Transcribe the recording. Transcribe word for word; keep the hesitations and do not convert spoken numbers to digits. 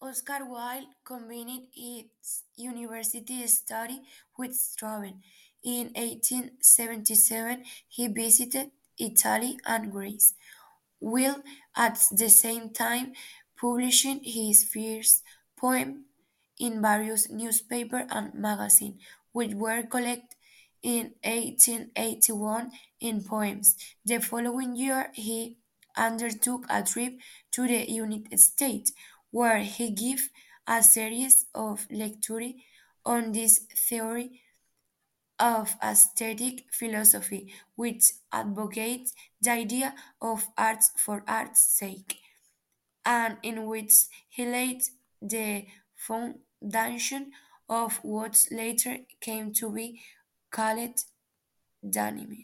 Oscar Wilde combined his university study with travel. In eighteen seventy-seven, he visited Italy and Greece, while at the same time publishing his first poem in various newspapers and magazines, which were collected in eighteen eighty-one in poems. The following year, he undertook a trip to the United States, where he gave a series of lectures on this theory of aesthetic philosophy, which advocates the idea of art for art's sake, and in which he laid the foundation of what later came to be called Danimism.